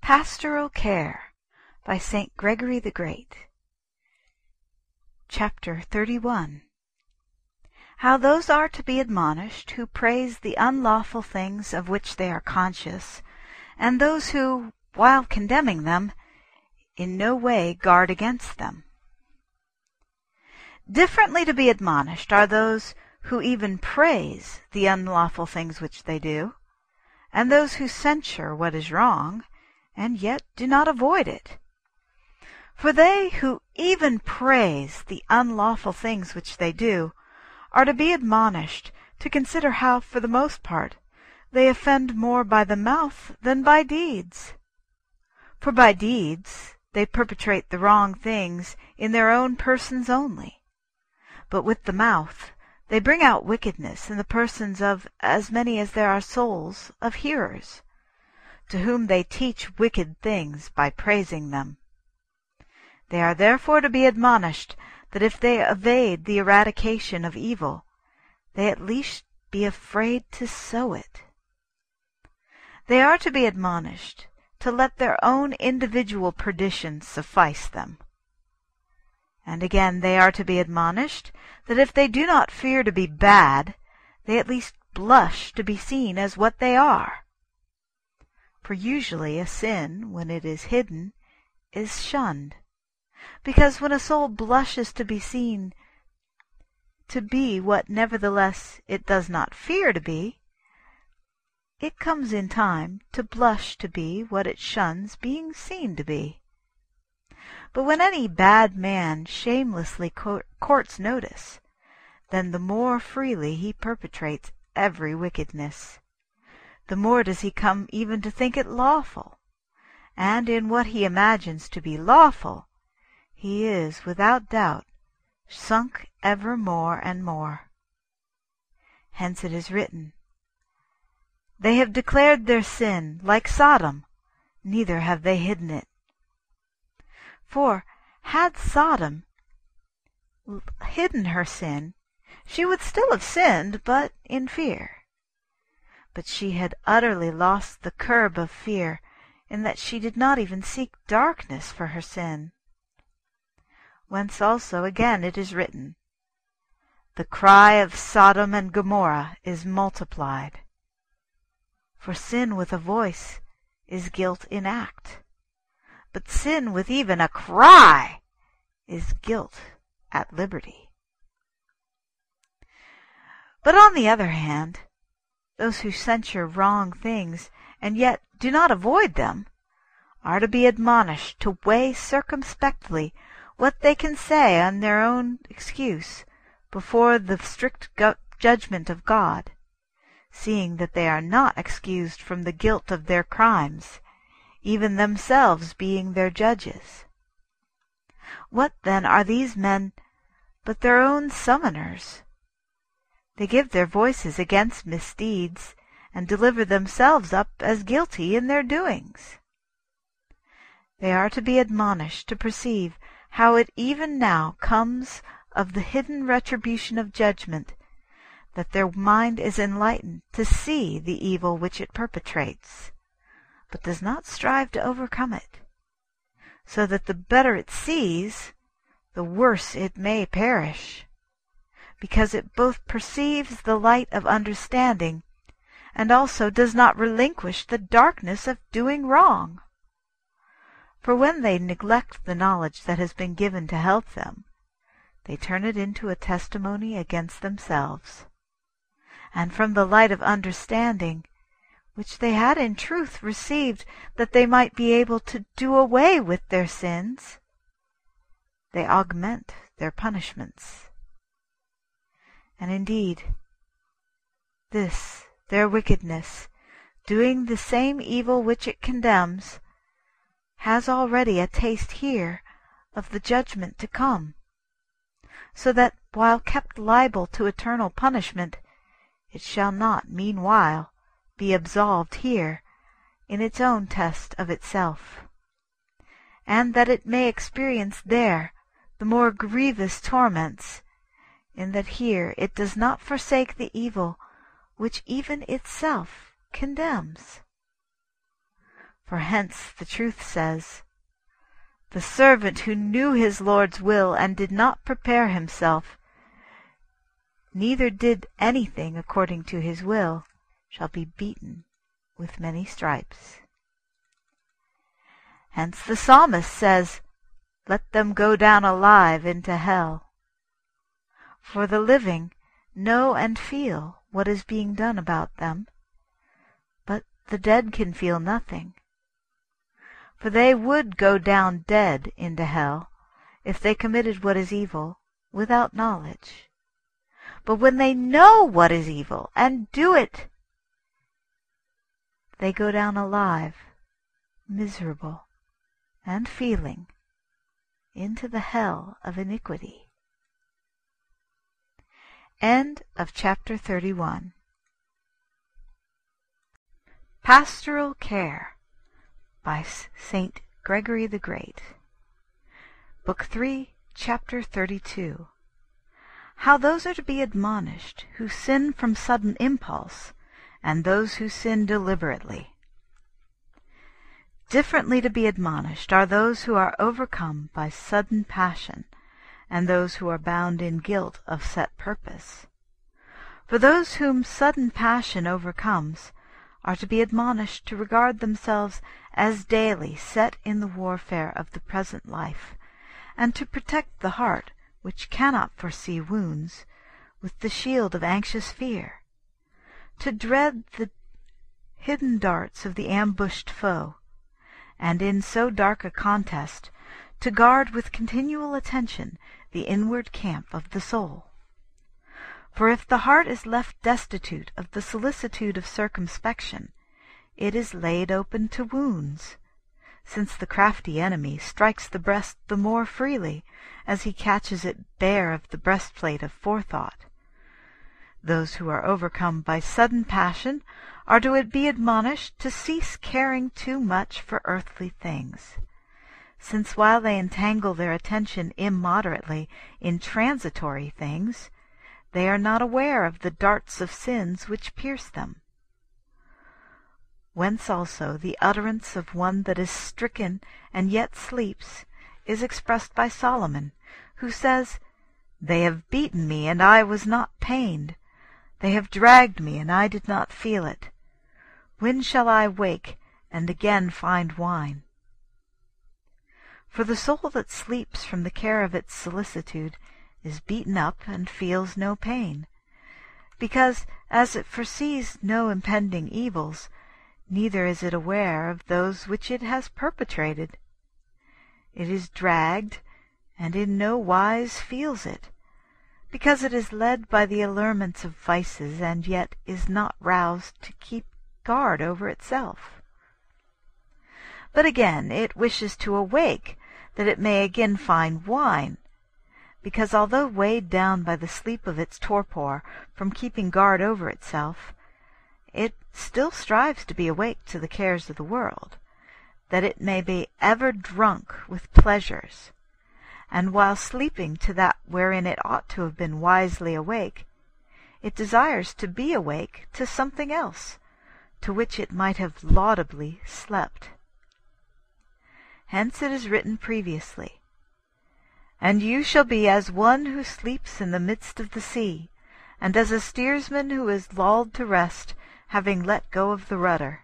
Pastoral Care by St. Gregory the Great. Chapter 31. How those are to be admonished who praise the unlawful things of which they are conscious, and those who, while condemning them, in no way guard against them. Differently to be admonished are those who even praise the unlawful things which they do, and those who censure what is wrong, and yet do not avoid it. For they who even praise the unlawful things which they do are to be admonished to consider how, for the most part, they offend more by the mouth than by deeds. For by deeds they perpetrate the wrong things in their own persons only, but with the mouth they bring out wickedness in the persons of as many as there are souls of hearers, to whom they teach wicked things by praising them. They are therefore to be admonished that if they evade the eradication of evil, they at least be afraid to sow it. They are to be admonished to let their own individual perdition suffice them. And again they are to be admonished that if they do not fear to be bad, they at least blush to be seen as what they are. For usually a sin, when it is hidden, is shunned, because when a soul blushes to be seen to be what nevertheless it does not fear to be, it comes in time to blush to be what it shuns being seen to be. But when any bad man shamelessly courts notice, then the more freely he perpetrates every wickedness, the more does he come even to think it lawful, and in what he imagines to be lawful, he is, without doubt, sunk ever more and more. Hence it is written, "They have declared their sin like Sodom, neither have they hidden it." For had Sodom hidden her sin, she would still have sinned, but in fear. But she had utterly lost the curb of fear, in that she did not even seek darkness for her sin. Whence also again it is written, "The cry of Sodom and Gomorrah is multiplied." For sin with a voice is guilt in act, but sin with even a cry is guilt at liberty. But on the other hand, those who censure wrong things and yet do not avoid them are to be admonished to weigh circumspectly what they can say on their own excuse before the strict judgment of God, seeing that they are not excused from the guilt of their crimes, even themselves being their judges. What then are these men but their own summoners? They give their voices against misdeeds, and deliver themselves up as guilty in their doings. They are to be admonished to perceive how it even now comes of the hidden retribution of judgment, that their mind is enlightened to see the evil which it perpetrates, but does not strive to overcome it, so that the better it sees, the worse it may perish, because it both perceives the light of understanding, and also does not relinquish the darkness of doing wrong. For when they neglect the knowledge that has been given to help them, they turn it into a testimony against themselves, and from the light of understanding, which they had in truth received that they might be able to do away with their sins, they augment their punishments. And indeed, this, their wickedness, doing the same evil which it condemns, has already a taste here of the judgment to come, so that, while kept liable to eternal punishment, it shall not meanwhile be absolved here in its own test of itself, and that it may experience there the more grievous torments, in that here it does not forsake the evil which even itself condemns. For hence the truth says, "The servant who knew his Lord's will, and did not prepare himself, neither did anything according to his will, shall be beaten with many stripes." Hence the psalmist says, "Let them go down alive into hell." For the living know and feel what is being done about them, but the dead can feel nothing. For they would go down dead into hell if they committed what is evil without knowledge. But when they know what is evil and do it, they go down alive, miserable, and feeling, into the hell of iniquity. End of chapter 31. Pastoral Care by St. Gregory the Great. Book 3, chapter 32. How those are to be admonished who sin from sudden impulse, and those who sin deliberately. Differently to be admonished are those who are overcome by sudden passion, and those who are bound in guilt of set purpose. For those whom sudden passion overcomes are to be admonished to regard themselves as daily set in the warfare of the present life, and to protect the heart, which cannot foresee wounds, with the shield of anxious fear, to dread the hidden darts of the ambushed foe, and in so dark a contest to guard with continual attention the inward camp of the soul. For if the heart is left destitute of the solicitude of circumspection, it is laid open to wounds, since the crafty enemy strikes the breast the more freely as he catches it bare of the breastplate of forethought. Those who are overcome by sudden passion are to be admonished to cease caring too much for earthly things, since while they entangle their attention immoderately in transitory things, they are not aware of the darts of sins which pierce them. Whence also the utterance of one that is stricken and yet sleeps is expressed by Solomon, who says, "They have beaten me, and I was not pained. They have dragged me, and I did not feel it. When shall I wake and again find wine?" For the soul that sleeps from the care of its solicitude is beaten up and feels no pain, because, as it foresees no impending evils, neither is it aware of those which it has perpetrated. It is dragged, and in no wise feels it, because it is led by the allurements of vices, and yet is not roused to keep guard over itself. But again it wishes to awake, that it may again find wine, because although weighed down by the sleep of its torpor from keeping guard over itself, it still strives to be awake to the cares of the world, that it may be ever drunk with pleasures, and while sleeping to that wherein it ought to have been wisely awake, it desires to be awake to something else, to which it might have laudably slept. Hence it is written previously, "And you shall be as one who sleeps in the midst of the sea, and as a steersman who is lulled to rest, having let go of the rudder."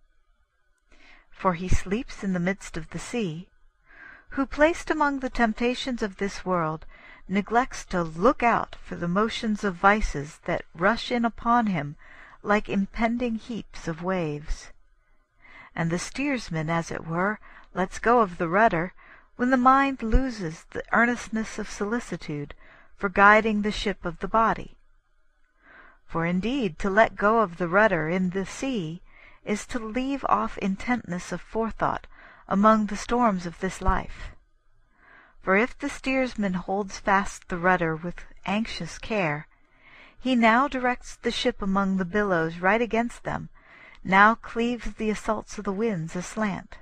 For he sleeps in the midst of the sea, who, placed among the temptations of this world, neglects to look out for the motions of vices that rush in upon him like impending heaps of waves. And the steersman, as it were, lets go of the rudder when the mind loses the earnestness of solicitude for guiding the ship of the body. For indeed to let go of the rudder in the sea is to leave off intentness of forethought among the storms of this life. For if the steersman holds fast the rudder with anxious care, he now directs the ship among the billows right against them, now cleaves the assaults of the winds aslant.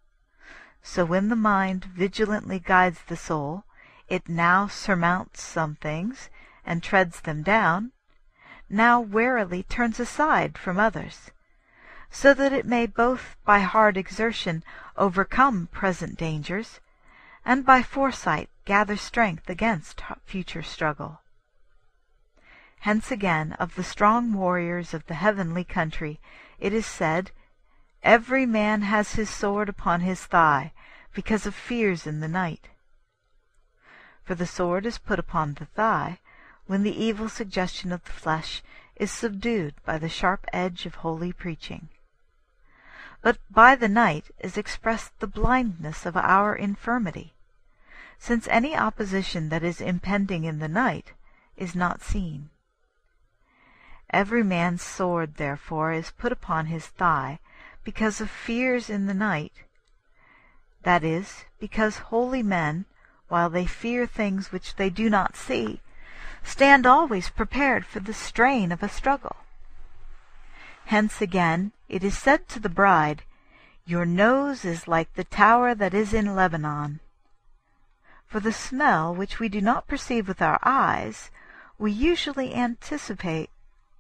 So when the mind vigilantly guides the soul, it now surmounts some things and treads them down, now warily turns aside from others, so that it may both by hard exertion overcome present dangers, and by foresight gather strength against future struggle. Hence again of the strong warriors of the heavenly country it is said, "Every man has his sword upon his thigh, because of fears in the night." For the sword is put upon the thigh when the evil suggestion of the flesh is subdued by the sharp edge of holy preaching. But by the night is expressed the blindness of our infirmity, since any opposition that is impending in the night is not seen. Every man's sword, therefore, is put upon his thigh because of fears in the night, that is, because holy men, while they fear things which they do not see, stand always prepared for the strain of a struggle. Hence again it is said to the bride, "Your nose is like the tower that is in Lebanon." For the smell which we do not perceive with our eyes, we usually anticipate.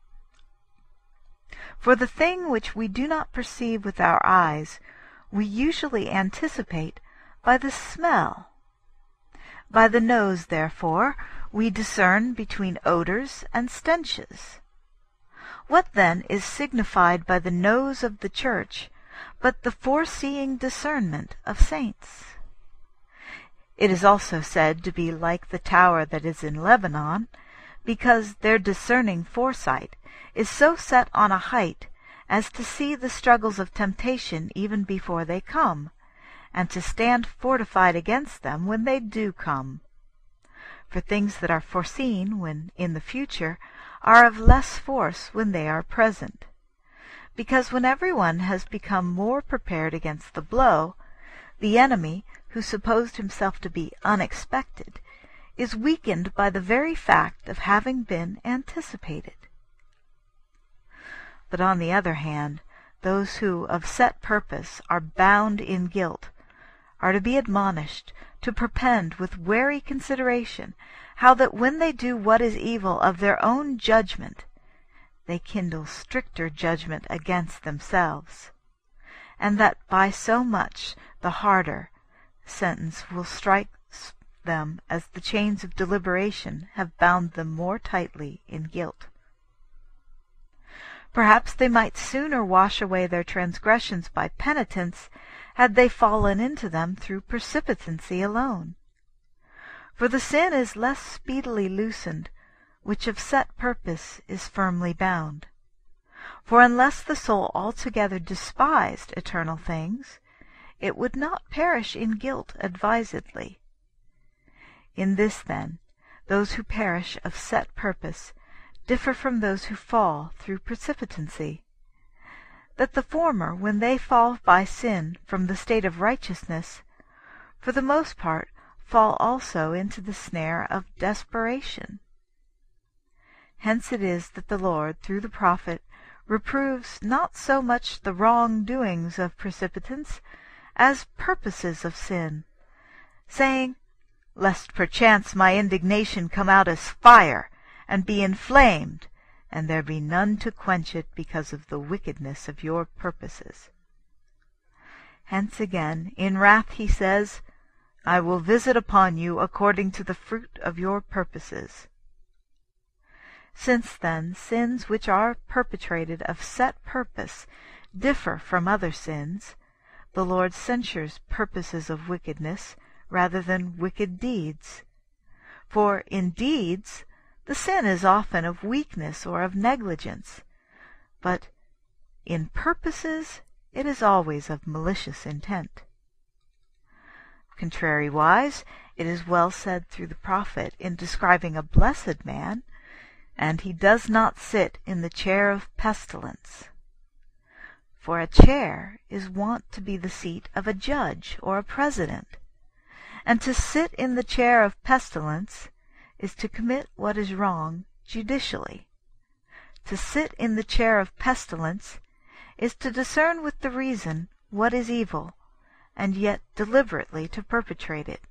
For the thing which we do not perceive with our eyes, we usually anticipate by the smell. By the nose, therefore, we discern between odors and stenches. What then is signified by the nose of the Church but the foreseeing discernment of saints? It is also said to be like the tower that is in Lebanon, because their discerning foresight is so set on a height as to see the struggles of temptation even before they come, and to stand fortified against them when they do come. For things that are foreseen when in the future are of less force when they are present, because when everyone has become more prepared against the blow, the enemy, who supposed himself to be unexpected, is weakened by the very fact of having been anticipated. But on the other hand, those who of set purpose are bound in guilt are to be admonished to perpend with wary consideration how that when they do what is evil of their own judgment, they kindle stricter judgment against themselves, and that by so much the harder sentence will strike them as the chains of deliberation have bound them more tightly in guilt. Perhaps they might sooner wash away their transgressions by penitence had they fallen into them through precipitancy alone. For the sin is less speedily loosened, which of set purpose is firmly bound. For unless the soul altogether despised eternal things, it would not perish in guilt advisedly. In this, then, those who perish of set purpose differ from those who fall through precipitancy, that the former, when they fall by sin from the state of righteousness, for the most part fall also into the snare of desperation. Hence it is that the Lord, through the prophet, reproves not so much the wrong-doings of precipitants as purposes of sin, saying, "Lest perchance my indignation come out as fire, and be inflamed, and there be none to quench it because of the wickedness of your purposes." Hence again, in wrath he says, "I will visit upon you according to the fruit of your purposes." Since, then, sins which are perpetrated of set purpose differ from other sins, the Lord censures purposes of wickedness rather than wicked deeds. For in deeds the sin is often of weakness or of negligence, but in purposes it is always of malicious intent. Contrariwise, it is well said through the prophet in describing a blessed man, "And he does not sit in the chair of pestilence." For a chair is wont to be the seat of a judge or a president, and to sit in the chair of pestilence is to commit what is wrong judicially. To sit in the chair of pestilence is to discern with the reason what is evil, and yet deliberately to perpetrate it.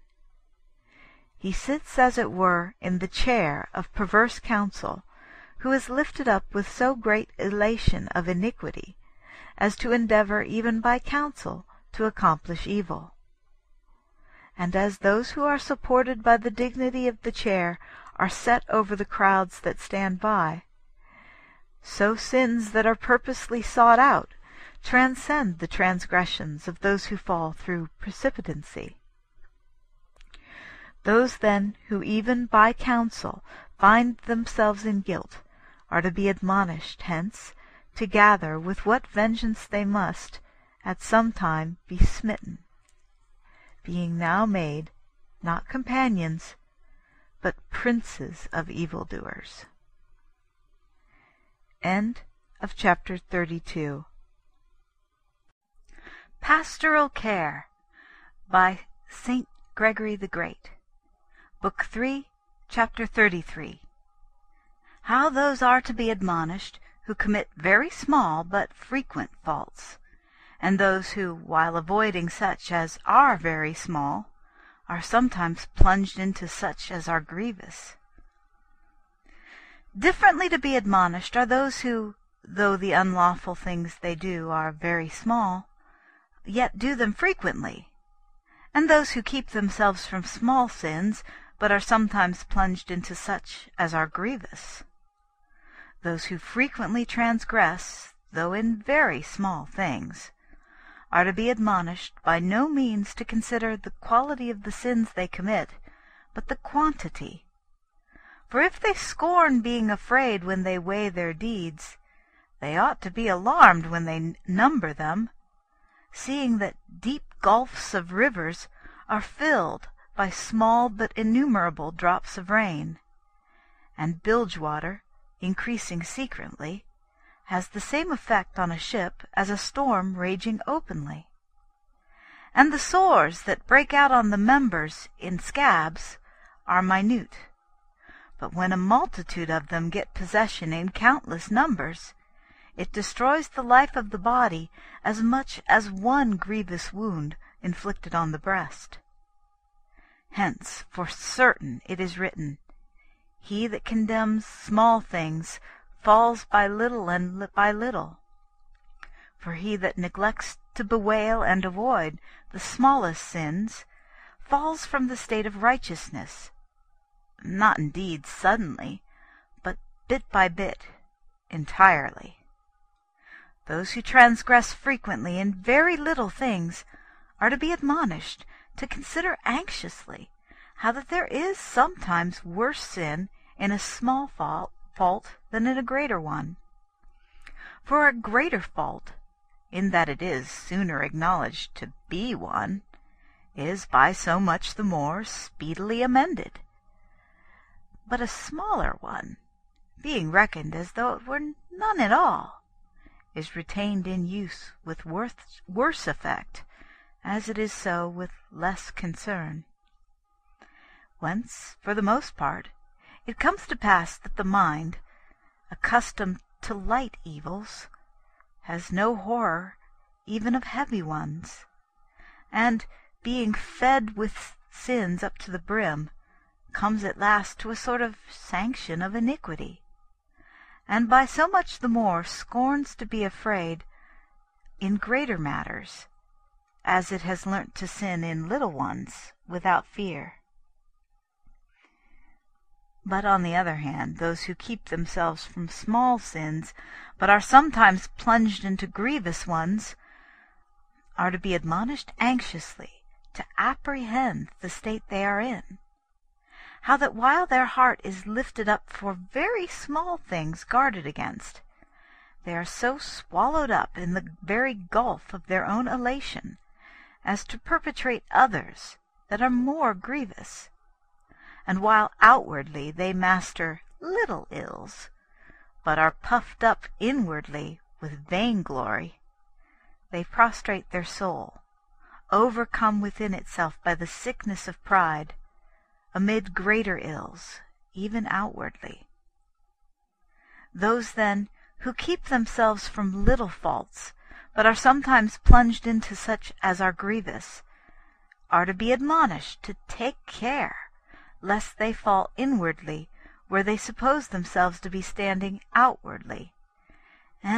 He sits, as it were, in the chair of perverse counsel, who is lifted up with so great elation of iniquity, as to endeavor even by counsel to accomplish evil. And as those who are supported by the dignity of the chair are set over the crowds that stand by, so sins that are purposely sought out transcend the transgressions of those who fall through precipitancy. Those, then, who even by counsel find themselves in guilt are to be admonished hence to gather with what vengeance they must at some time be smitten, being now made, not companions, but princes of evildoers. End of chapter 32. Pastoral Care by St. Gregory the Great. Book 3, chapter 33. How those are to be admonished who commit very small but frequent faults, and those who, while avoiding such as are very small, are sometimes plunged into such as are grievous. Differently to be admonished are those who, though the unlawful things they do are very small, yet do them frequently, and those who keep themselves from small sins, but are sometimes plunged into such as are grievous. Those who frequently transgress, though in very small things, are to be admonished by no means to consider the quality of the sins they commit, but the quantity. For if they scorn being afraid when they weigh their deeds, they ought to be alarmed when they number them, seeing that deep gulfs of rivers are filled by small but innumerable drops of rain, and bilge water, increasing secretly, has the same effect on a ship as a storm raging openly. And the sores that break out on the members in scabs are minute, but when a multitude of them get possession in countless numbers, it destroys the life of the body as much as one grievous wound inflicted on the breast. Hence, for certain it is written, He that condemns small things falls by little and by little. For he that neglects to bewail and avoid the smallest sins falls from the state of righteousness, not indeed suddenly, but bit by bit, entirely. Those who transgress frequently in very little things are to be admonished to consider anxiously how that there is sometimes worse sin in a small fault than in a greater one. For a greater fault, in that it is sooner acknowledged to be one, is by so much the more speedily amended. But a smaller one, being reckoned as though it were none at all, is retained in use with worse effect, as it is so with less concern. Whence, for the most part, it comes to pass that the mind, accustomed to light evils, has no horror even of heavy ones, and, being fed with sins up to the brim, comes at last to a sort of sanction of iniquity, and by so much the more scorns to be afraid in greater matters, as it has learnt to sin in little ones without fear. But on the other hand, those who keep themselves from small sins, but are sometimes plunged into grievous ones, are to be admonished anxiously to apprehend the state they are in, how that while their heart is lifted up for very small things guarded against, they are so swallowed up in the very gulf of their own elation as to perpetrate others that are more grievous. And while outwardly they master little ills, but are puffed up inwardly with vainglory, they prostrate their soul, overcome within itself by the sickness of pride, amid greater ills, even outwardly. Those, then, who keep themselves from little faults, but are sometimes plunged into such as are grievous, are to be admonished to take care lest they fall inwardly where they suppose themselves to be standing outwardly, and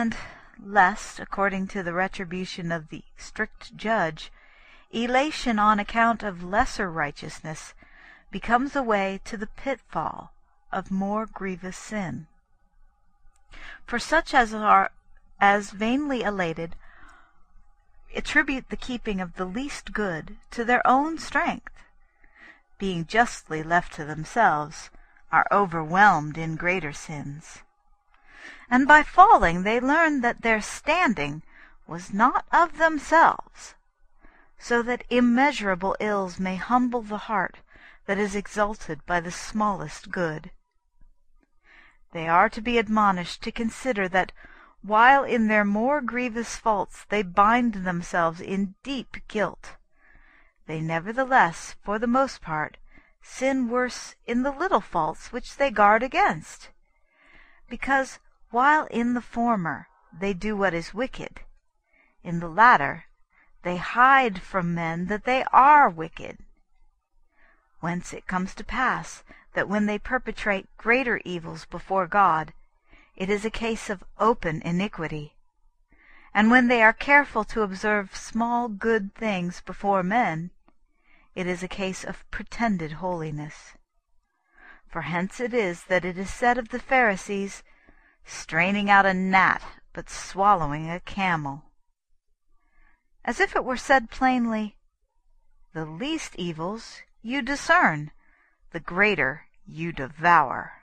lest, according to the retribution of the strict judge, elation on account of lesser righteousness becomes a way to the pitfall of more grievous sin. For such as are as vainly elated attribute the keeping of the least good to their own strength, being justly left to themselves, are overwhelmed in greater sins. And by falling they learn that their standing was not of themselves, so that immeasurable ills may humble the heart that is exalted by the smallest good. They are to be admonished to consider that while in their more grievous faults they bind themselves in deep guilt, they nevertheless, for the most part, sin worse in the little faults which they guard against, because while in the former they do what is wicked, in the latter they hide from men that they are wicked. Whence it comes to pass that when they perpetrate greater evils before God, it is a case of open iniquity, and when they are careful to observe small good things before men, it is a case of pretended holiness. For hence it is that it is said of the Pharisees, straining out a gnat, but swallowing a camel. As if it were said plainly, the least evils you discern, the greater you devour.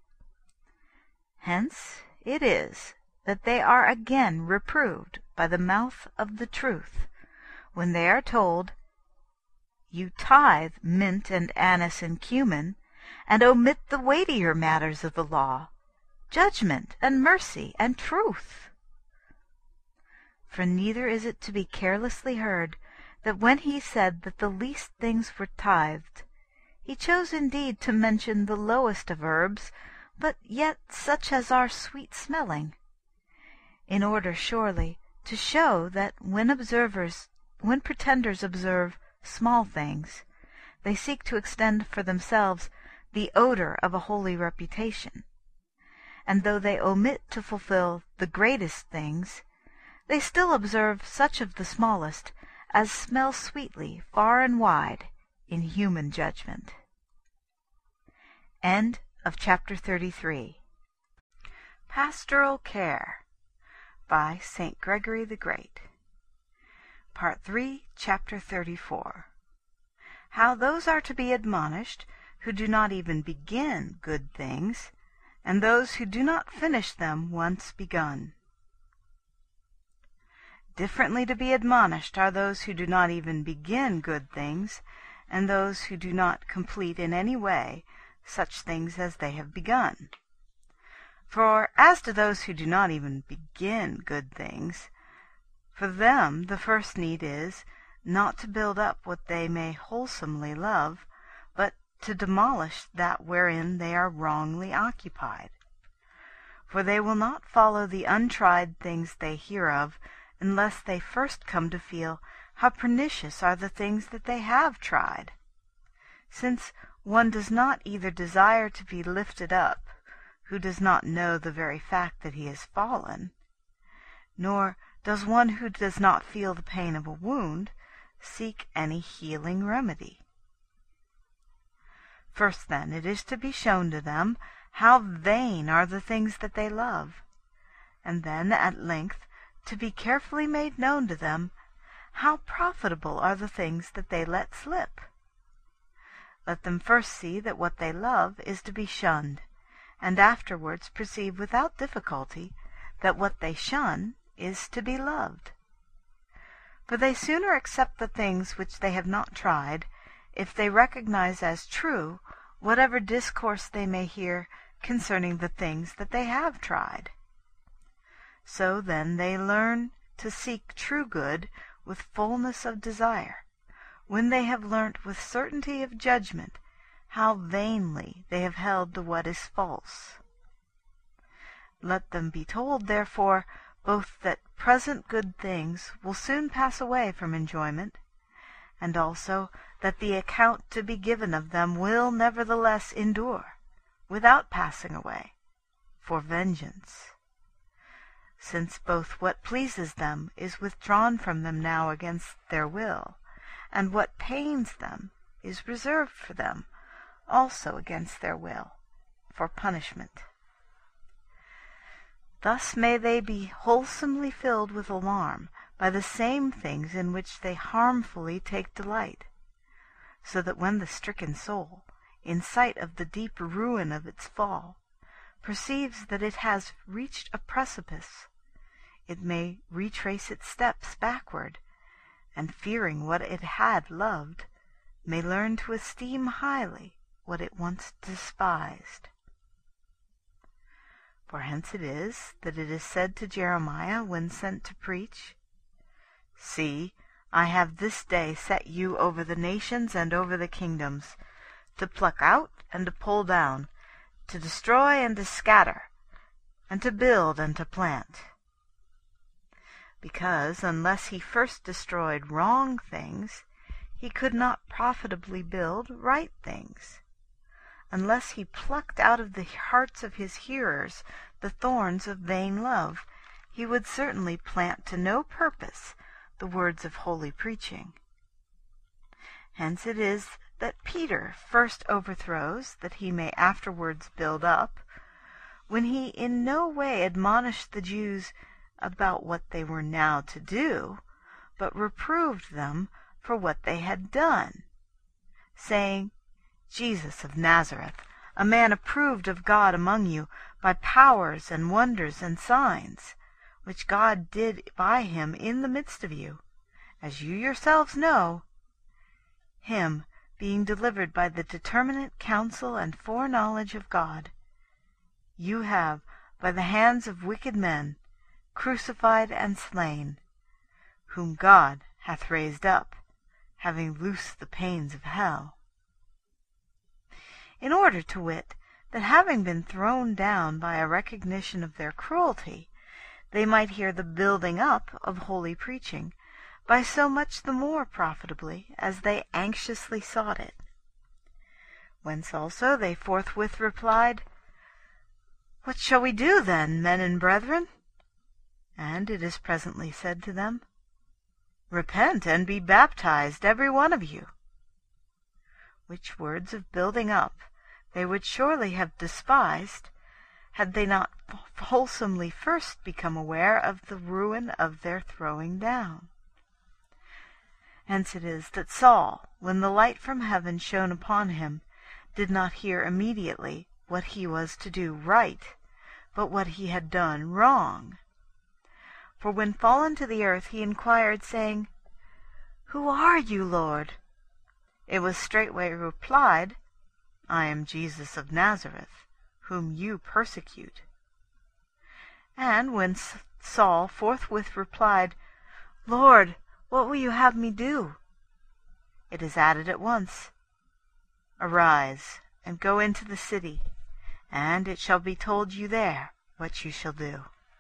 Hence it is that they are again reproved by the mouth of the truth, when they are told, you tithe mint and anise and cumin, and omit the weightier matters of the law, judgment and mercy and truth. For neither is it to be carelessly heard that when he said that the least things were tithed, he chose indeed to mention the lowest of herbs, but yet such as are sweet-smelling, in order surely to show that when pretenders observe small things, they seek to extend for themselves the odor of a holy reputation, and though they omit to fulfill the greatest things, they still observe such of the smallest as smell sweetly far and wide in human judgment. End of chapter 33. Pastoral Care by St. Gregory the Great. Part 3, Chapter 34. How those are to be admonished who do not even begin good things, and those who do not finish them once begun. Differently to be admonished are those who do not even begin good things, and those who do not complete in any way such things as they have begun. For as to those who do not even begin good things, for them the first need is, not to build up what they may wholesomely love, but to demolish that wherein they are wrongly occupied. For they will not follow the untried things they hear of, unless they first come to feel how pernicious are the things that they have tried. Since one does not either desire to be lifted up, who does not know the very fact that he has fallen, nor does one who does not feel the pain of a wound seek any healing remedy. First, then, it is to be shown to them how vain are the things that they love, and then, at length, to be carefully made known to them how profitable are the things that they let slip. Let them first see that what they love is to be shunned, and afterwards perceive without difficulty that what they shun is to be loved. For they sooner accept the things which they have not tried, if they recognize as true whatever discourse they may hear concerning the things that they have tried. So then they learn to seek true good with fullness of desire, when they have learnt with certainty of judgment how vainly they have held to what is false. Let them be told, therefore, both that present good things will soon pass away from enjoyment, and also that the account to be given of them will nevertheless endure, without passing away, for vengeance. since both what pleases them is withdrawn from them now against their will, and what pains them is reserved for them also against their will, for punishment. Thus may they be wholesomely filled with alarm by the same things in which they harmfully take delight, so that when the stricken soul, in sight of the deep ruin of its fall, perceives that it has reached a precipice, it may retrace its steps backward, and fearing what it had loved, may learn to esteem highly what it once despised. For hence it is that it is said to Jeremiah when sent to preach, See, I have this day set you over the nations and over the kingdoms, to pluck out and to pull down, to destroy and to scatter, and to build and to plant. Because unless he first destroyed wrong things, he could not profitably build right things. Unless he plucked out of the hearts of his hearers the thorns of vain love, he would certainly plant to no purpose the words of holy preaching. Hence it is that Peter first overthrows, that he may afterwards build up, when he in no way admonished the Jews about what they were now to do, but reproved them for what they had done, saying, Jesus of Nazareth, a man approved of God among you by powers and wonders and signs, which God did by him in the midst of you, as you yourselves know, him being delivered by the determinate counsel and foreknowledge of God, you have, by the hands of wicked men, crucified and slain, whom God hath raised up, having loosed the pains of hell. In order, to wit, that having been thrown down by a recognition of their cruelty, they might hear the building up of holy preaching, by so much the more profitably as they anxiously sought it. Whence also they forthwith replied, What shall we do then, men and brethren? And it is presently said to them, Repent and be baptized, every one of you. Which words of building up they would surely have despised, had they not wholesomely first become aware of the ruin of their throwing down. Hence it is that Saul, when the light from heaven shone upon him, did not hear immediately what he was to do right, but what he had done wrong. For when fallen to the earth he inquired, saying, Who are you, Lord? It was straightway replied, I am Jesus of Nazareth, whom you persecute. And when Saul forthwith replied, Lord, what will you have me do? It is added at once, Arise, and go into the city, and it shall be told you there what you shall do.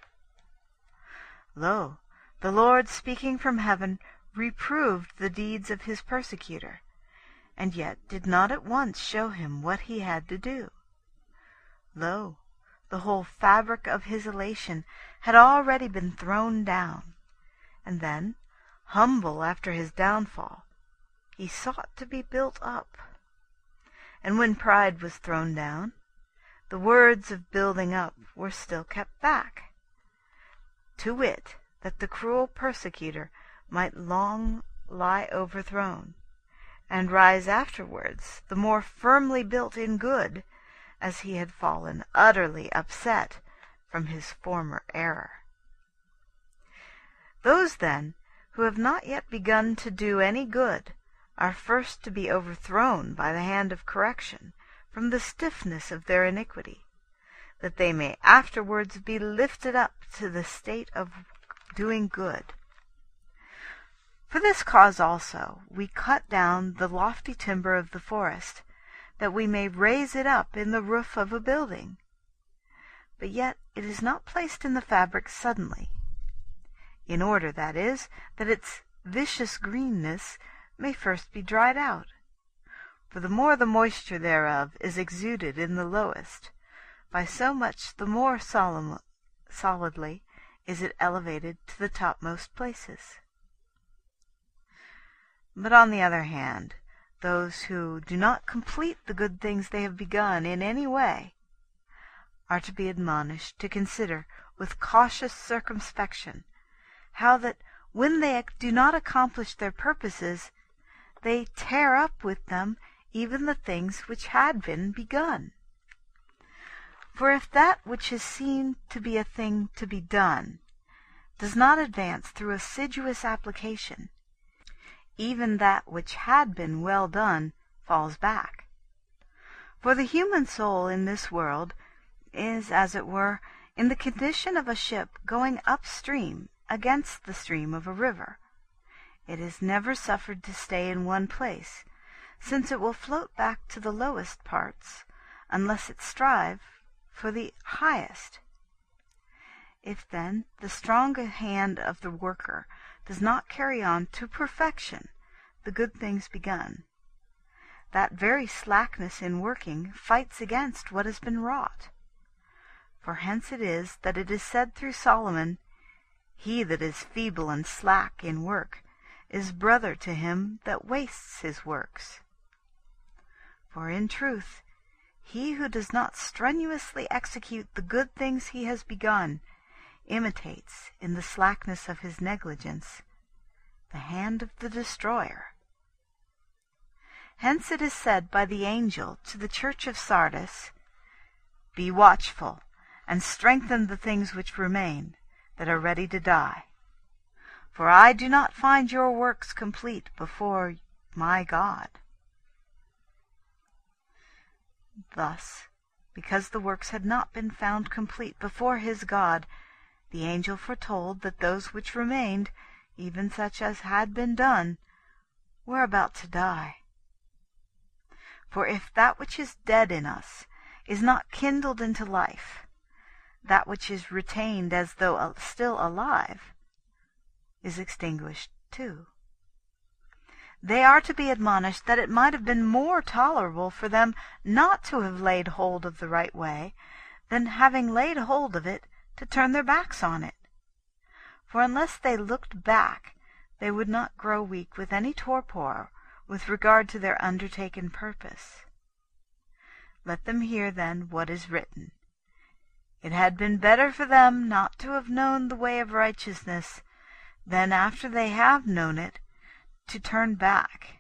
Lo, the Lord speaking from heaven reproved the deeds of his persecutor, and yet did not at once show him what he had to do. Lo, the whole fabric of his elation had already been thrown down, and then, humble after his downfall, he sought to be built up. And when pride was thrown down, the words of building up were still kept back, to wit, that the cruel persecutor might long lie overthrown, and rise afterwards the more firmly built in good, as he had fallen utterly upset from his former error. Those, then, who have not yet begun to do any good are first to be overthrown by the hand of correction from the stiffness of their iniquity, that they may afterwards be lifted up to the state of doing good. For this cause also we cut down the lofty timber of the forest, that we may raise it up in the roof of a building. But yet it is not placed in the fabric suddenly, in order, that is, that its vicious greenness may first be dried out. For the more the moisture thereof is exuded in the lowest, by so much the more solidly is it elevated to the topmost places. But on the other hand, those who do not complete the good things they have begun in any way are to be admonished to consider with cautious circumspection how that when they do not accomplish their purposes, they tear up with them even the things which had been begun. For if that which is seen to be a thing to be done does not advance through assiduous application, even that which had been well done falls back. For the human soul in this world is, as it were, in the condition of a ship going upstream against the stream of a river. It is never suffered to stay in one place, since it will float back to the lowest parts, unless it strive for the highest. If then the strong hand of the worker does not carry on to perfection the good things begun, that very slackness in working fights against what has been wrought. For hence it is that it is said through Solomon, "He that is feeble and slack in work is brother to him that wastes his works." For in truth, he who does not strenuously execute the good things he has begun imitates, in the slackness of his negligence, the hand of the destroyer. Hence it is said by the angel to the church of Sardis, "Be watchful, and strengthen the things which remain, that are ready to die. For I do not find your works complete before my God." Thus, because the works had not been found complete before his God, the angel foretold that those which remained, even such as had been done, were about to die. For if that which is dead in us is not kindled into life, that which is retained as though still alive is extinguished too. They are to be admonished that it might have been more tolerable for them not to have laid hold of the right way, than having laid hold of it, to turn their backs on it. For unless they looked back, they would not grow weak with any torpor with regard to their undertaken purpose. Let them hear then what is written. It had been better for them not to have known the way of righteousness, than after they have known it, to turn back.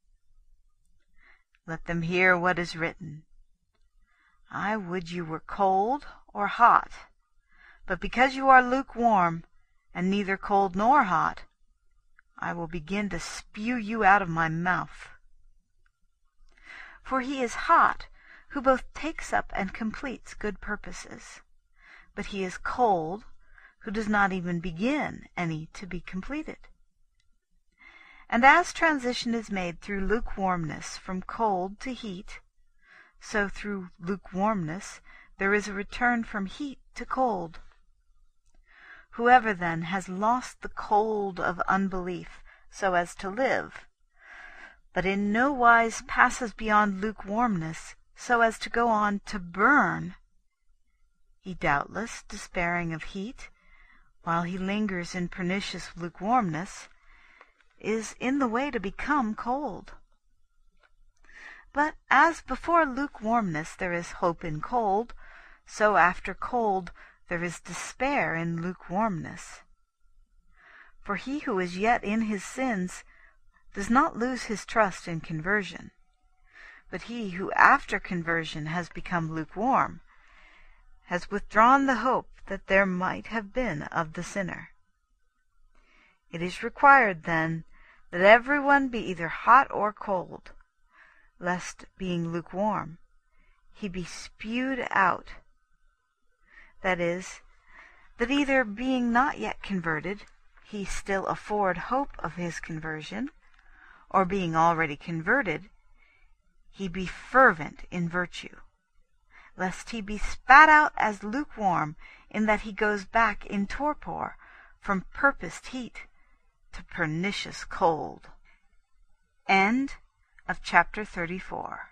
Let them hear what is written. I would you were cold or hot, but because you are lukewarm, and neither cold nor hot, I will begin to spew you out of my mouth. For he is hot, who both takes up and completes good purposes, but he is cold, who does not even begin any to be completed. And as transition is made through lukewarmness from cold to heat, so through lukewarmness there is a return from heat to cold. Whoever then has lost the cold of unbelief so as to live, but in no wise passes beyond lukewarmness so as to go on to burn, he doubtless, despairing of heat, while he lingers in pernicious lukewarmness, is in the way to become cold. But as before lukewarmness there is hope in cold, so after cold there is despair in lukewarmness. For he who is yet in his sins does not lose his trust in conversion, but he who after conversion has become lukewarm has withdrawn the hope that there might have been of the sinner. It is required, then, that everyone be either hot or cold, lest, being lukewarm, he be spewed out. That is, that either being not yet converted, he still afford hope of his conversion, or being already converted, he be fervent in virtue, lest he be spat out as lukewarm, in that he goes back in torpor from purposed heat to pernicious cold. End of chapter 34.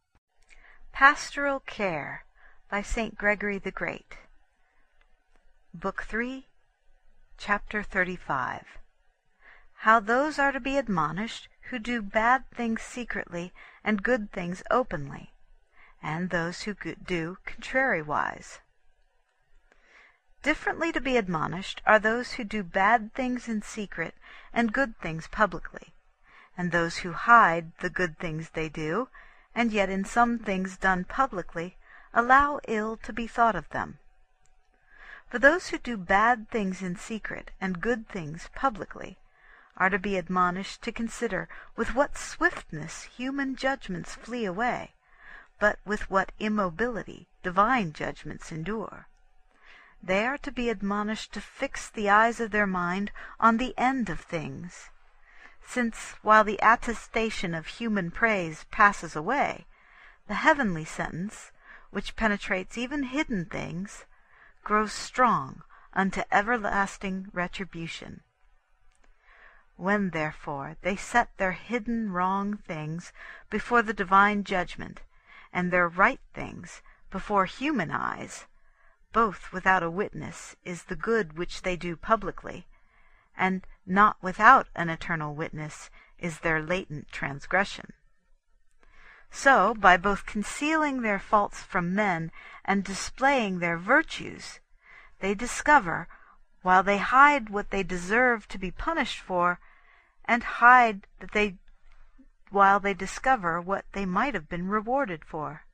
Pastoral Care by St. Gregory the Great. Book 3, Chapter 35. How those are to be admonished who do bad things secretly and good things openly, and those who do contrariwise. Differently to be admonished are those who do bad things in secret and good things publicly, and those who hide the good things they do, and yet in some things done publicly allow ill to be thought of them. For those who do bad things in secret and good things publicly are to be admonished to consider with what swiftness human judgments flee away, but with what immobility divine judgments endure. They are to be admonished to fix the eyes of their mind on the end of things, since while the attestation of human praise passes away, the heavenly sentence, which penetrates even hidden things, grows strong unto everlasting retribution. When, therefore, they set their hidden wrong things before the divine judgment, and their right things before human eyes, both without a witness is the good which they do publicly, and not without an eternal witness is their latent transgression. So, by both concealing their faults from men and displaying their virtues, they discover, while they hide what they deserve to be punished for, and hide while they discover what they might have been rewarded for.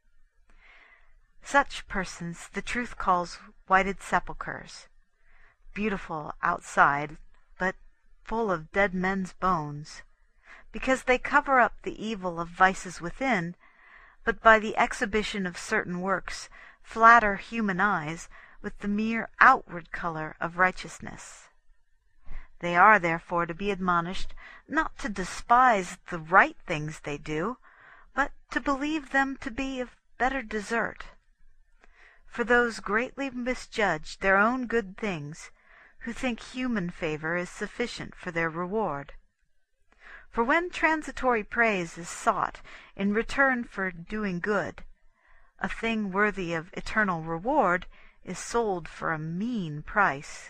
Such persons the truth calls whited sepulchres, beautiful outside, but full of dead men's bones, because they cover up the evil of vices within, but by the exhibition of certain works flatter human eyes with the mere outward color of righteousness. They are therefore to be admonished not to despise the right things they do, but to believe them to be of better desert. For those greatly misjudge their own good things, who think human favor is sufficient for their reward. For when transitory praise is sought in return for doing good, a thing worthy of eternal reward is sold for a mean price.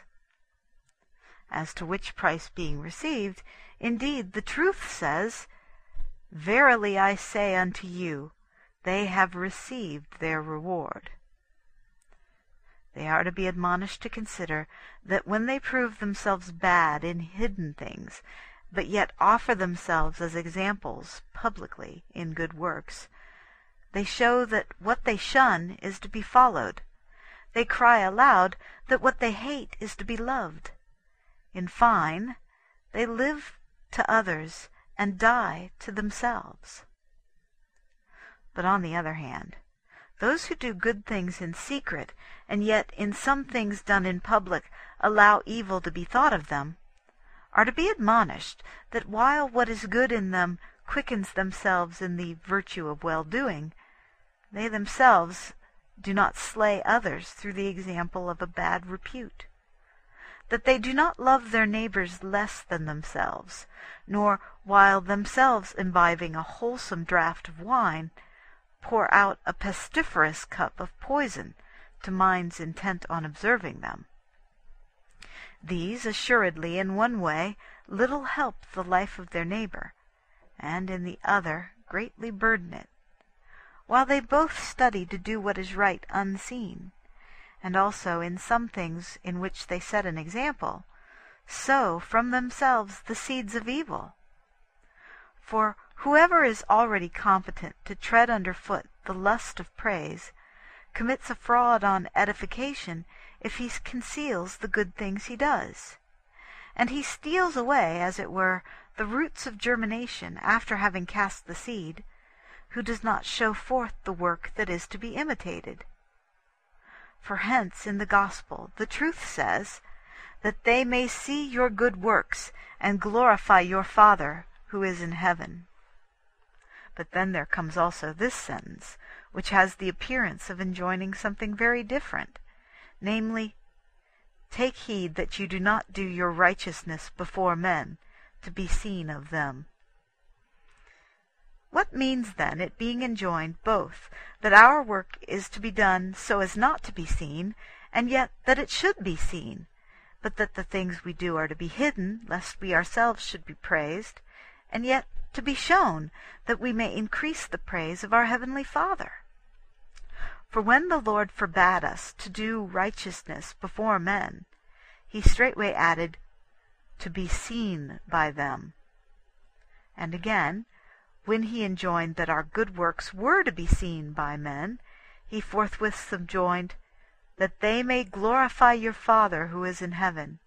As to which price being received, indeed the truth says, "Verily I say unto you, they have received their reward." They are to be admonished to consider that when they prove themselves bad in hidden things, but yet offer themselves as examples publicly in good works, they show that what they shun is to be followed. They cry aloud that what they hate is to be loved. In fine, they live to others and die to themselves. But on the other hand, those who do good things in secret, and yet in some things done in public allow evil to be thought of them, are to be admonished that while what is good in them quickens themselves in the virtue of well-doing, they themselves do not slay others through the example of a bad repute. That they do not love their neighbors less than themselves, nor, while themselves imbibing a wholesome draught of wine, pour out a pestiferous cup of poison to minds intent on observing them. These assuredly in one way little help the life of their neighbor, and in the other greatly burden it, while they both study to do what is right unseen, and also in some things in which they set an example, sow from themselves the seeds of evil. For whoever is already competent to tread under foot the lust of praise commits a fraud on edification if he conceals the good things he does, and he steals away, as it were, the roots of germination after having cast the seed, who does not show forth the work that is to be imitated. For hence in the gospel the truth says, that they may see your good works and glorify your Father who is in heaven. But then there comes also this sentence, which has the appearance of enjoining something very different, namely, "Take heed that you do not do your righteousness before men, to be seen of them." What means then it being enjoined both that our work is to be done so as not to be seen, and yet that it should be seen, but that the things we do are to be hidden, lest we ourselves should be praised, and yet to be shown, that we may increase the praise of our heavenly Father. For when the Lord forbade us to do righteousness before men, he straightway added, to be seen by them. And again, when he enjoined that our good works were to be seen by men, he forthwith subjoined, that they may glorify your Father who is in heaven.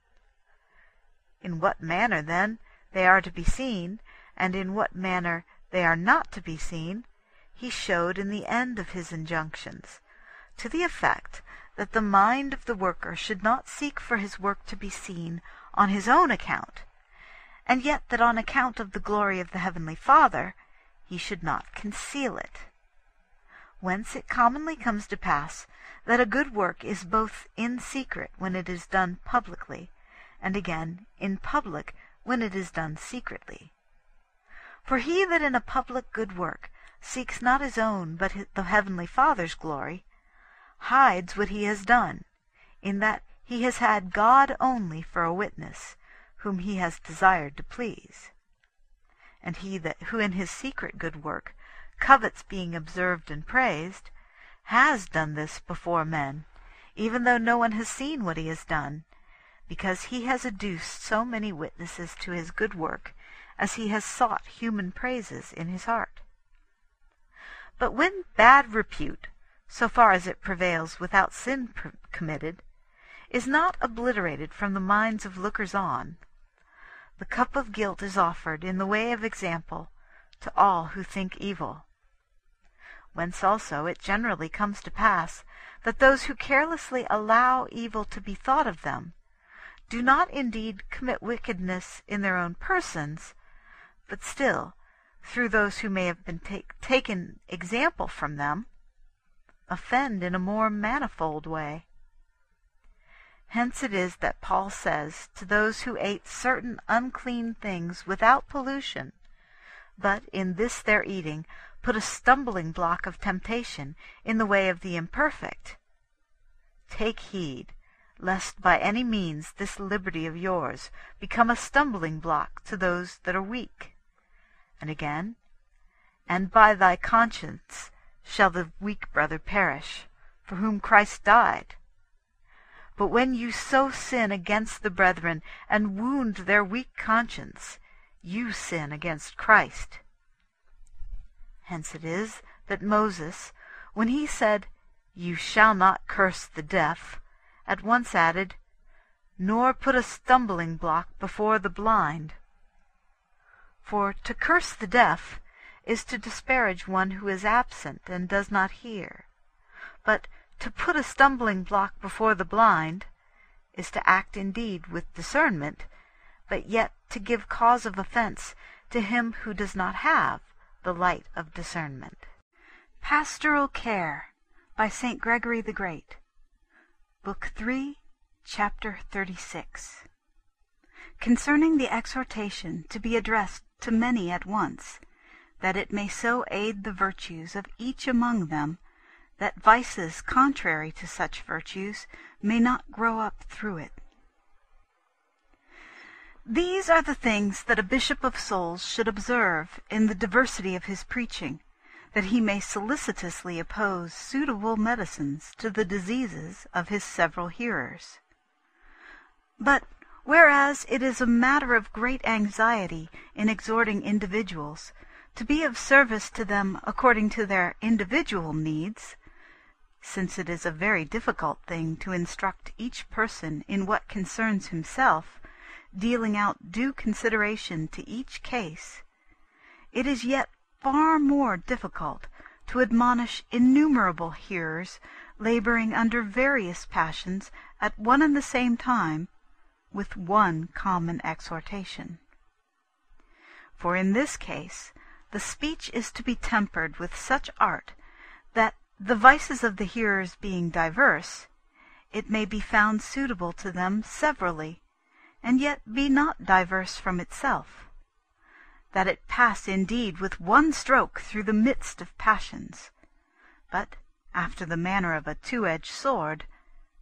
In what manner, then, they are to be seen, and in what manner they are not to be seen, he showed in the end of his injunctions, to the effect that the mind of the worker should not seek for his work to be seen on his own account, and yet that on account of the glory of the heavenly Father he should not conceal it. Whence it commonly comes to pass that a good work is both in secret when it is done publicly, and again in public when it is done secretly. For he that in a public good work seeks not his own but the heavenly Father's glory, hides what he has done, in that he has had God only for a witness, whom he has desired to please. And he who in his secret good work covets being observed and praised, has done this before men, even though no one has seen what he has done, because he has adduced so many witnesses to his good work, as he has sought human praises in his heart. But when bad repute, so far as it prevails without sin committed, is not obliterated from the minds of lookers-on, the cup of guilt is offered in the way of example to all who think evil. Whence also it generally comes to pass that those who carelessly allow evil to be thought of them do not indeed commit wickedness in their own persons, but still, through those who may have been taken example from them, offend in a more manifold way. Hence it is that Paul says to those who ate certain unclean things without pollution, but in this their eating put a stumbling block of temptation in the way of the imperfect, take heed, lest by any means this liberty of yours become a stumbling block to those that are weak. And again, and by thy conscience shall the weak brother perish, for whom Christ died. But when you so sin against the brethren, and wound their weak conscience, you sin against Christ. Hence it is that Moses, when he said, You shall not curse the deaf, at once added, Nor put a stumbling block before the blind. For to curse the deaf is to disparage one who is absent and does not hear, but to put a stumbling block before the blind is to act indeed with discernment, but yet to give cause of offense to him who does not have the light of discernment. Pastoral Care by St. Gregory the Great, Book 3, Chapter 36. Concerning the exhortation to be addressed to many at once, that it may so aid the virtues of each among them, that vices contrary to such virtues may not grow up through it. These are the things that a bishop of souls should observe in the diversity of his preaching, that he may solicitously oppose suitable medicines to the diseases of his several hearers. But whereas it is a matter of great anxiety in exhorting individuals to be of service to them according to their individual needs, since it is a very difficult thing to instruct each person in what concerns himself, dealing out due consideration to each case, it is yet far more difficult to admonish innumerable hearers laboring under various passions at one and the same time, with one common exhortation. For in this case the speech is to be tempered with such art that, the vices of the hearers being diverse, it may be found suitable to them severally, and yet be not diverse from itself, that it pass indeed with one stroke through the midst of passions, but, after the manner of a two-edged sword,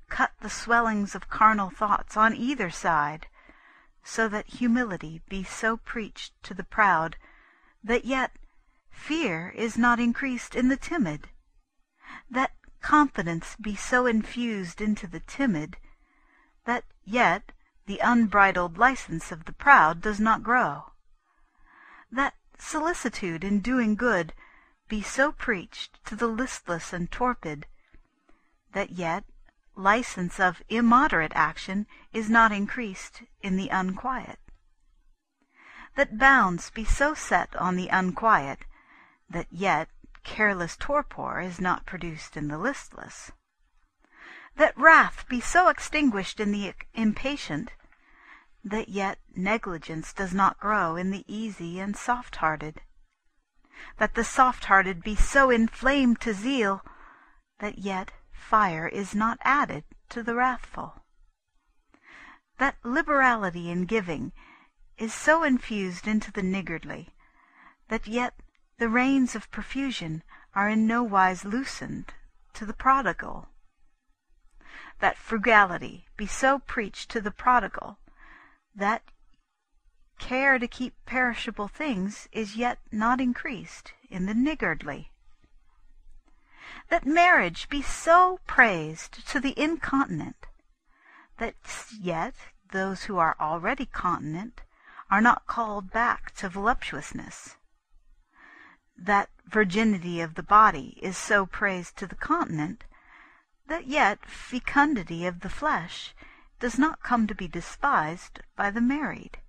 cut the swellings of carnal thoughts on either side, so that humility be so preached to the proud, that yet fear is not increased in the timid, that confidence be so infused into the timid, that yet the unbridled license of the proud does not grow, that solicitude in doing good be so preached to the listless and torpid, that yet license of immoderate action is not increased in the unquiet, that bounds be so set on the unquiet, that yet careless torpor is not produced in the listless, that wrath be so extinguished in the impatient, that yet negligence does not grow in the easy and soft-hearted, that the soft-hearted be so inflamed to zeal, that yet fire is not added to the wrathful, that liberality in giving is so infused into the niggardly, that yet the reins of profusion are in no wise loosened to the prodigal, that frugality be so preached to the prodigal, that care to keep perishable things is yet not increased in the niggardly, that marriage be so praised to the incontinent, that yet those who are already continent are not called back to voluptuousness, that virginity of the body is so praised to the continent, that yet fecundity of the flesh does not come to be despised by the married.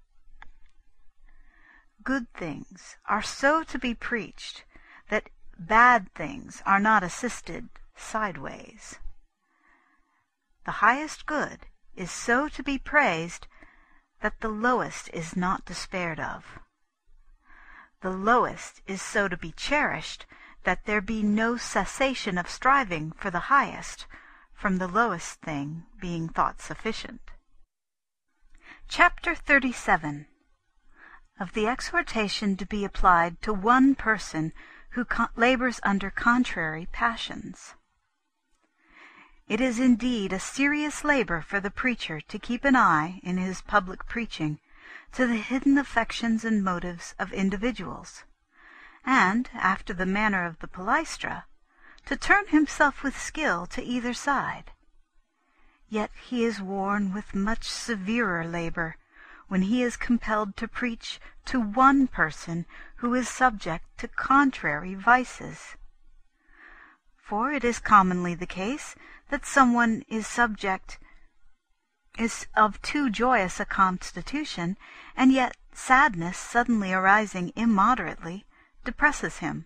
Good things are so to be preached that bad things are not assisted sideways. The highest good is so to be praised that the lowest is not despaired of. The lowest is so to be cherished that there be no cessation of striving for the highest, from the lowest thing being thought sufficient. Chapter 37. Of the exhortation to be applied to one person who labors under contrary passions. It is indeed a serious labor for the preacher to keep an eye, in his public preaching, to the hidden affections and motives of individuals, and, after the manner of the Palaestra, to turn himself with skill to either side. Yet he is worn with much severer labor when he is compelled to preach to one person who is subject to contrary vices. For it is commonly the case that someone is of too joyous a constitution, and yet sadness suddenly arising immoderately depresses him.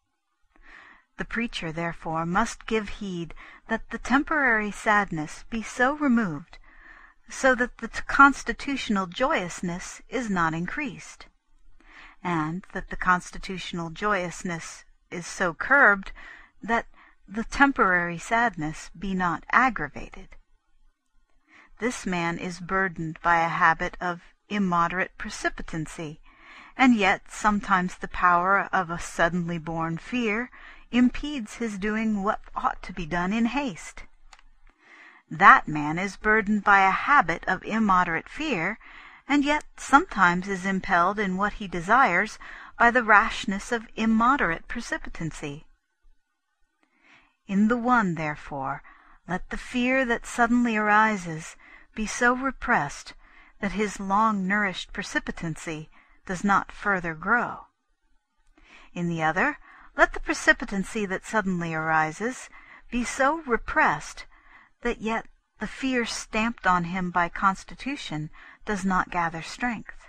The preacher, therefore, must give heed that the temporary sadness be so removed, so that the constitutional joyousness is not increased, and that the constitutional joyousness is so curbed that the temporary sadness be not aggravated. This man is burdened by a habit of immoderate precipitancy, and yet sometimes the power of a suddenly born fear impedes his doing what ought to be done in haste. That man is burdened by a habit of immoderate fear, and yet sometimes is impelled in what he desires by the rashness of immoderate precipitancy. In the one, therefore, let the fear that suddenly arises be so repressed that his long-nourished precipitancy does not further grow. In the other, let the precipitancy that suddenly arises be so repressed that yet the fear stamped on him by constitution does not gather strength.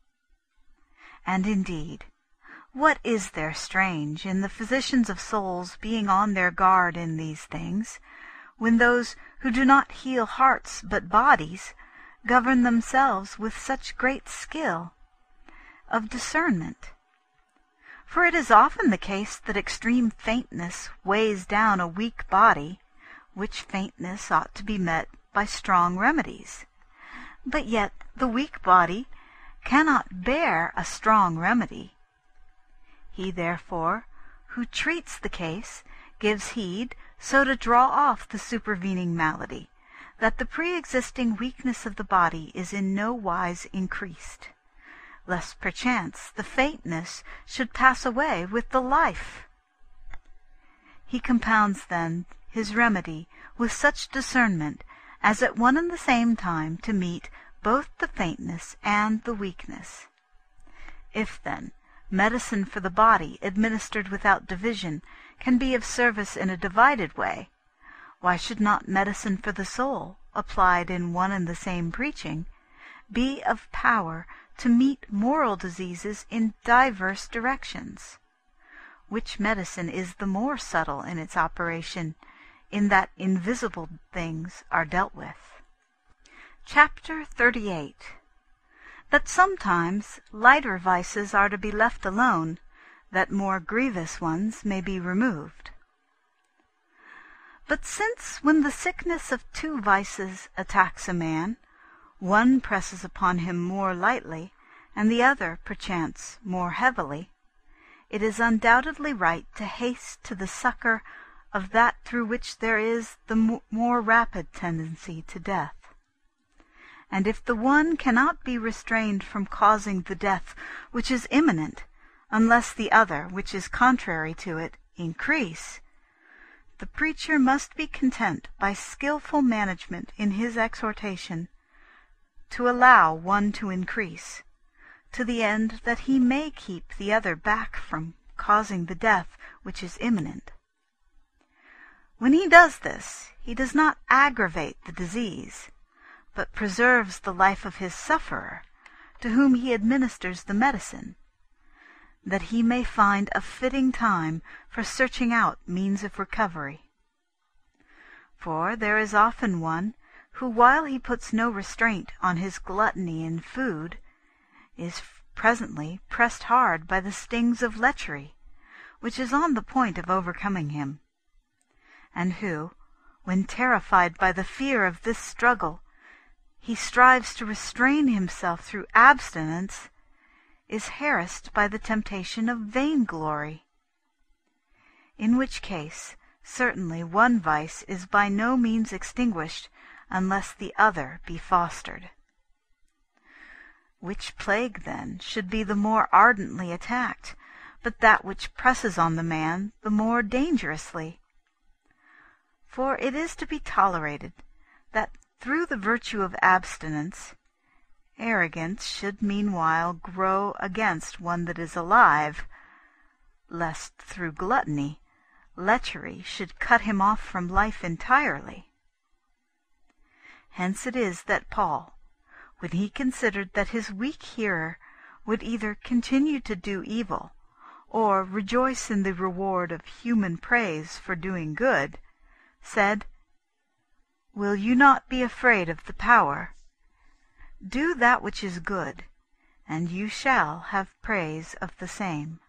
And indeed, what is there strange in the physicians of souls being on their guard in these things, when those who do not heal hearts but bodies govern themselves with such great skill of discernment? For it is often the case that extreme faintness weighs down a weak body, which faintness ought to be met by strong remedies. But yet the weak body cannot bear a strong remedy. He, therefore, who treats the case, gives heed so to draw off the supervening malady, that the pre-existing weakness of the body is in no wise increased, lest perchance the faintness should pass away with the life. He compounds then his remedy with such discernment as at one and the same time to meet both the faintness and the weakness. If, then, medicine for the body administered without division can be of service in a divided way, why should not medicine for the soul, applied in one and the same preaching, be of power to meet moral diseases in diverse directions? Which medicine is the more subtle in its operation, in that invisible things are dealt with. Chapter 38. That sometimes lighter vices are to be left alone, that more grievous ones may be removed. But since when the sickness of two vices attacks a man, one presses upon him more lightly, and the other, perchance, more heavily, it is undoubtedly right to haste to the succor of that through which there is the more rapid tendency to death. And if the one cannot be restrained from causing the death which is imminent, unless the other, which is contrary to it, increase, the preacher must be content by skilful management in his exhortation to allow one to increase, to the end that he may keep the other back from causing the death which is imminent. When he does this, he does not aggravate the disease, but preserves the life of his sufferer, to whom he administers the medicine, that he may find a fitting time for searching out means of recovery. For there is often one who, while he puts no restraint on his gluttony in food, is presently pressed hard by the stings of lechery, which is on the point of overcoming him, and who, when terrified by the fear of this struggle, he strives to restrain himself through abstinence, is harassed by the temptation of vainglory. In which case, certainly one vice is by no means extinguished unless the other be fostered. Which plague, then, should be the more ardently attacked, but that which presses on the man the more dangerously? For it is to be tolerated that through the virtue of abstinence, arrogance should meanwhile grow against one that is alive, lest through gluttony lechery should cut him off from life entirely. Hence it is that Paul, when he considered that his weak hearer would either continue to do evil, or rejoice in the reward of human praise for doing good, said, "Will you not be afraid of the power? Do that which is good, and you shall have praise of the same."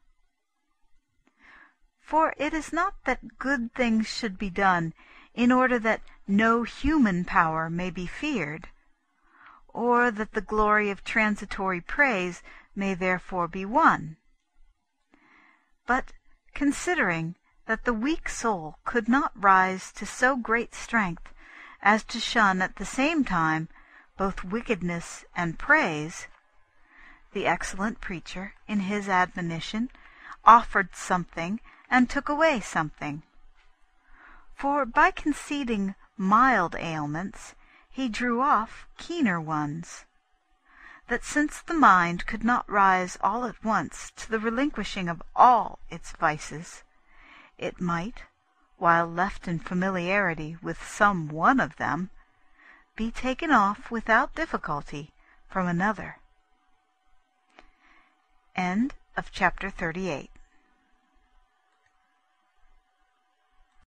For it is not that good things should be done in order that no human power may be feared, or that the glory of transitory praise may therefore be won. But considering that the weak soul could not rise to so great strength as to shun at the same time both wickedness and praise, the excellent preacher, in his admonition, offered something and took away something. For by conceding mild ailments, he drew off keener ones, that since the mind could not rise all at once to the relinquishing of all its vices, it might, while left in familiarity with some one of them, be taken off without difficulty from another. End of chapter 38.